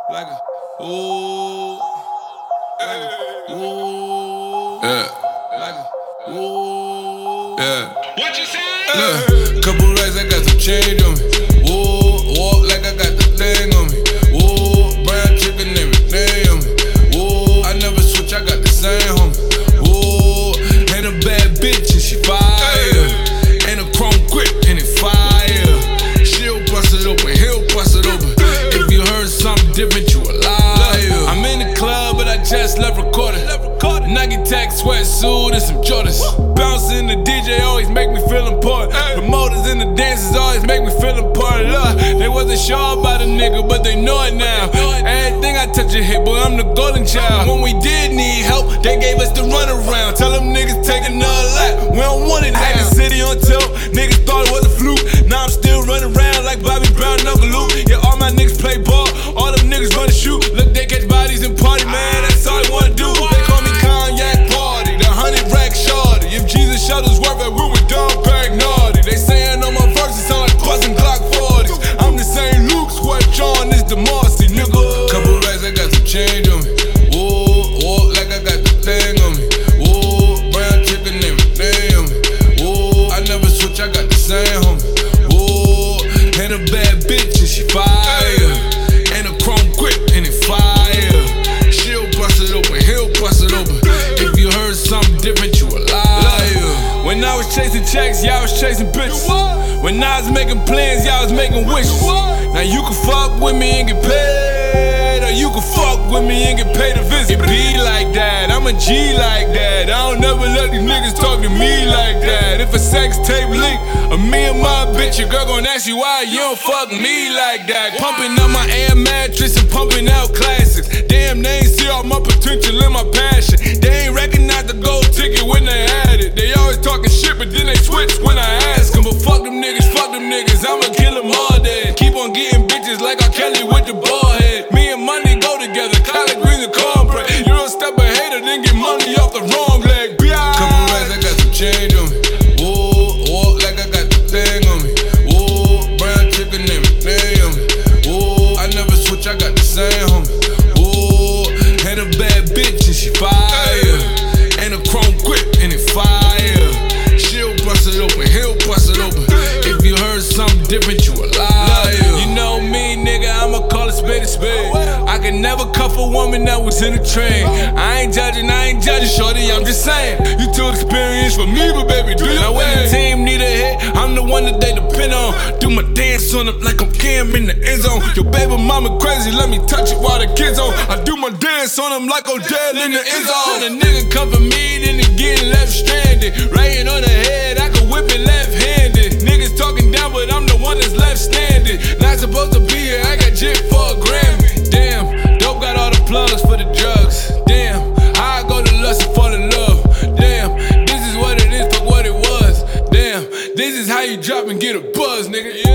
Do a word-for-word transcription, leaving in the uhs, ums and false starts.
Like a, ooh, like a, ooh, yeah, like a, ooh, yeah. What you say? Look, couple racks, I got some change on me. Ooh, walk like I got the thing on me. Ooh, brown chicken, everything on me. Ooh, I never switch, I got the same homie. Ooh, ain't a bad bitch and she fire. Ain't a chrome grip and it fire. She'll bust it open, he'll bust it open. If you heard something different, you a liar. I'm in the club, but I just left recording. Nike Tech sweatsuit and some Jordans. Bouncing the D J always make me feel important. Promoters and the dancers always make me feel important. Look, they wasn't sure about a nigga, but they know it now. Everything I touch a hit, boy, I'm the golden child. When we did need help, they gave us the runaround. Tell them niggas take another lap, we don't want it now. Had the city on tilt, niggas thought it was a fluke. Now I'm still running around like Bobby Brown and Uncle Luke. Yeah, all my niggas play ball, all them niggas run and shoot. Look, they catch bodies and party, man, that's all they wanna do. They call me Cognac Party, the hundred rack shorty. If Jesus showed us worth it, we were done back naughty. They saying on my verses sound like bustin' Glock forties. I'm the same Luke, sweat John is the Marcy, nigga. Couple racks, I got some change on me. Ooh, walk like I got the thing on me. Ooh, brown chicken, everything on me. Ooh, I never switch, I got the same homie. Ooh, ain't a bad bitch and she fire. Ain't a chrome grip and it fire. She'll bust it open, he'll bust it open. If you heard something different, you a liar. When I was chasing checks, y'all was chasing bitches. When I was making plans, y'all was making wishes. Now you can fuck with me and get paid, or you can fuck with me and get paid to visit. It be like that, I'm a G like that. I don't never let these niggas talk to me like that. If a sex tape leak, or me and my bitch, your girl gon' ask you why you don't fuck me like that. Pumping up my air mattress and pumping out classics. Damn, they ain't see all my potential and my passion. They ain't recognize the gold ticket when they had it. They always talking shit, but then they switch when I ask them. But fuck them niggas, fuck them niggas, I'ma kill them all day. Keep on getting bitches like R. Kelly with the ball head. Me and money go together, collard greens and cornbread. You don't step a hater, then get money off the wrong leg. Couple racks, I got some change on me. Ooh, walk like I got the thing on me. Ooh, brown chicken, everything on me. Ooh, I never switch, I got the same homie. Ooh, ain't a bad bitch and she fire. Ain't a chrome grip and it fire. She'll bust it open, he'll bust it open. If you heard something different, you a liar. You know me, nigga, I'ma call a spade a spade. I can never cuff a woman that was in a train. I ain't judging, I ain't judging, shorty, I'm just saying. You too experienced for me, but baby, do your Now when the team need a hit, I'm the one that they depend on. Do my dance on them like I'm Cam in the end zone. Your baby mama crazy, let me touch it while the kids on. I do my dance on them like Odell in the end zone. A nigga come for me, then he getting left stranded. Right on the head, I can whip it left-handed. Niggas talking down, but I'm the one that's left standing. Not supposed to be here, I got jit for a Grammy. Damn, dope got all the plugs for the drugs. Damn, I go to lust and fall in love. Damn, this is what it is, fuck what it was. Damn, this is how you drop and get a buzz, nigga.